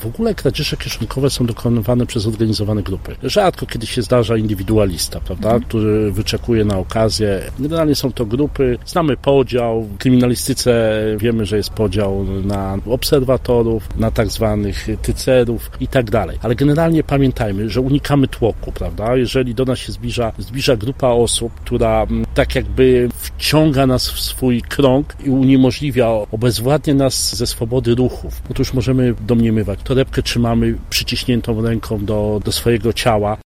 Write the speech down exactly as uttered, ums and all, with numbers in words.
W ogóle kradzieże kieszonkowe są dokonywane przez zorganizowane grupy. Rzadko kiedy się zdarza indywidualista, prawda, mhm. który wyczekuje na okazję. Generalnie są to grupy, znamy podział, w kryminalistyce wiemy, że jest podział na obserwatorów, na tak zwanych tycerów i tak dalej. Ale generalnie pamiętajmy, że unikamy tłoku, prawda? Jeżeli do nas się zbliża, zbliża grupa osób, która tak jakby wciąga nas w swój krąg i uniemożliwia, obezwładnia nas ze swobody ruchów, no to już możemy domniemywać. Torebkę trzymamy przyciśniętą ręką do, do swojego ciała.